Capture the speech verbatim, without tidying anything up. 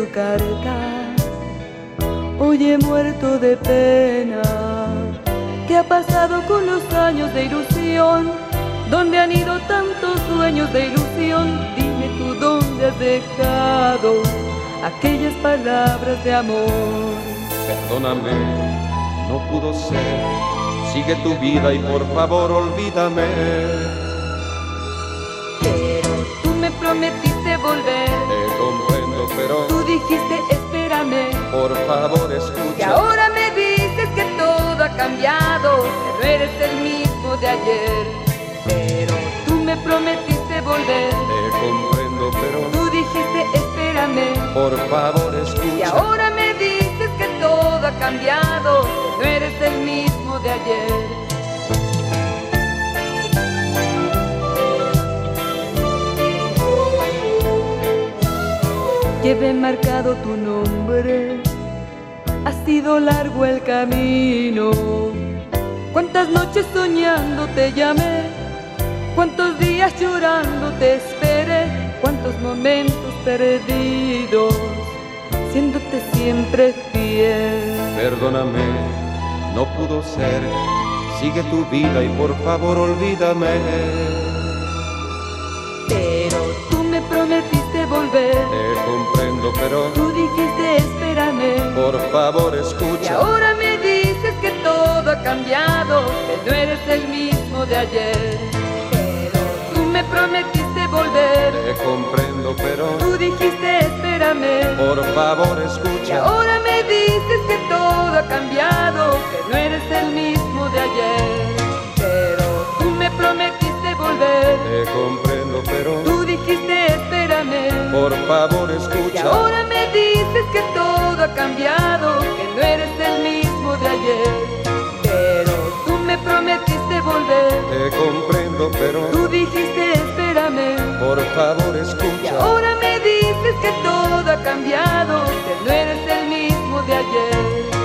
carta, hoy he muerto de pena. ¿Qué ha pasado con los años de ilusión? ¿Dónde han ido tantos sueños de ilusión? Dime tú dónde has dejado aquellas palabras de amor. Perdóname, no pudo ser. Sigue tu vida y por favor olvídame. Pero tú me prometiste volver. Te comprendo, pero Tú dijiste espérame. por favor Y escucha. ahora me dices que todo ha cambiado, que no eres el mismo de ayer. Pero tú me prometiste volver. Te comprendo, pero Tú dijiste espérame. por favor Y escucha. ahora me dices que todo ha cambiado, que no eres el mismo de ayer. Llevé marcado tu nombre, ha sido largo el camino. Cuántas noches soñando te llamé, cuántos días llorando te esperé, cuántos momentos perdidos, siéndote siempre fiel. Perdóname, no pudo ser. Sigue tu vida y por favor olvídame. Pero tú me prometiste volver. Te comprendo, pero Tú dijiste espérame. por favor Y escucha. ahora me dices que todo ha cambiado, que no eres el mismo de ayer. Pero tú me prometiste volver. Te comprendo, pero Tú dijiste espérame. por favor Y escucha. ahora me dices que todo ha cambiado, que no eres el mismo de ayer. Pero tú me prometiste volver. Te comprendo, pero Tú dijiste espérame. por favor Y escucha. ahora me dices que todo ha cambiado, que no eres el mismo de ayer. Pero tú me prometiste volver. Te comprendo, pero Tú dijiste espérame. por favor Y escucha. ahora me dices que todo ha cambiado, que no eres el mismo de ayer.